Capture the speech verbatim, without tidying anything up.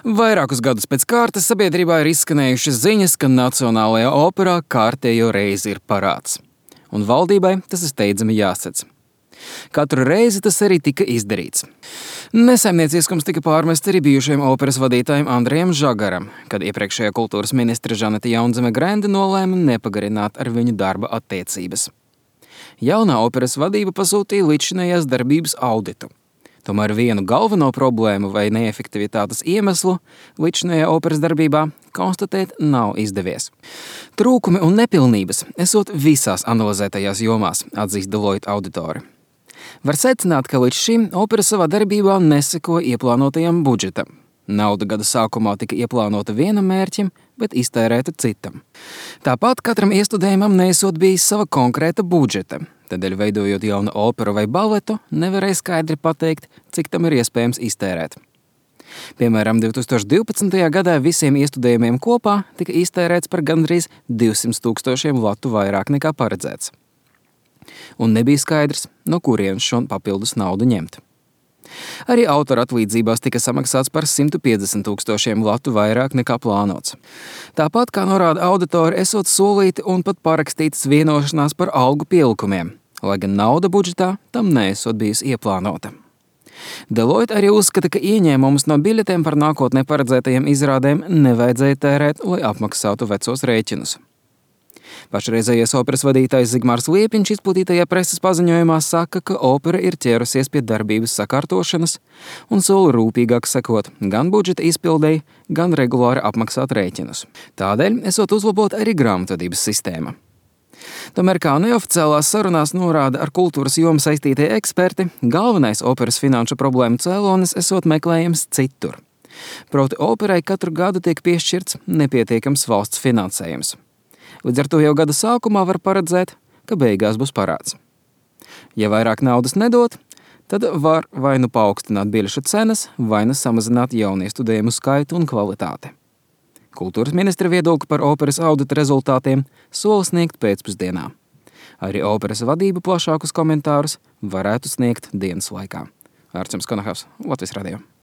Vairākus gadus pēc kārtas sabiedrībā ir izskanējušas ziņas, ka Nacionālajā operā kārtējo reizi ir parāds. Un valdībai tas ir steidzami jāsadz. Katru reizi tas arī tika izdarīts. Nesaimnieciskums tika pārmests arī bijušajam operas vadītājam Andrejam Žagaram, kad iepriekšējā kultūras ministre Žaneta Jaunzeme Grende nolēma nepagarināt ar viņu darba attiecības. Jaunā operas vadība pasūtīja līdzinējās darbības auditu. Tomēr vienu galveno problēmu vai neefektivitātes iemeslu līdzinējā operas darbībā konstatēt nav izdevies. Trūkumi un nepilnības esot visās analizētajās jomās, atzīst Deloitte auditori. Var secināt, ka līdz šim opera savā darbībā neseko ieplānotajam budžetam. Nauda gada sākumā tika ieplānota vienam mērķim, bet iztērēta citam. Tāpat katram iestudējumam neesot bijis sava konkrēta budžeta. Tādēļ, veidojot jaunu operu vai baletu, nevarēja skaidri pateikt, cik tam ir iespējams iztērēt. Piemēram, divi tūkstoši divpadsmitajā gadā visiem iestudējumiem kopā tika iztērēts par gandrīz divsimt tūkstošiem latu vairāk nekā paredzēts. Un nebija skaidrs, no kurienes šo papildus naudu ņemt. Arī autora atlīdzībās tika samaksāts par simt piecdesmit tūkstošiem latu vairāk nekā plānots. Tāpat, kā norāda auditori, esot solīti un pat parakstītas vienošanās par algu pielikumiem, lai gan nauda budžetā tam neesot bijusi ieplānota. Deloitte arī uzskata, ka ieņēmumus no biļetēm par nākotnē paredzētajiem izrādēm nevajadzēja tērēt, lai apmaksātu vecos rēķinus. Pašreizējais operas vadītājs Zigmārs Liepiņš izplatītajā preses paziņojumā saka, ka opera ir ķērusies pie darbības sakārtošanas un sola rūpīgāk sekot gan budžeta izpildei, gan regulāri apmaksāt rēķinus. Tādēļ esot uzlabot arī grāmatvedības sistēma. Tomēr, kā neoficiālās sarunās norāda ar kultūras jomu saistītie eksperti, galvenais operas finanšu problēmu cēlonis esot meklējams citur. Proti operai katru gadu tiek piešķirts nepietiekams valsts finansējums. Līdz ar to jau gada sākumā var paredzēt, ka beigās būs parāds. Ja vairāk naudas nedod, tad var vai nu paaugstināt biļešu cenas, vai nu samazināt jauniestudējumu skaitu un kvalitāti. Kultūras ministra viedokli par operas audita rezultātiem sola sniegt pēcpusdienā. Arī operas vadība plašākus komentārus varētu sniegt dienas laikā. Ārčams Konahavs, Latvijas radio.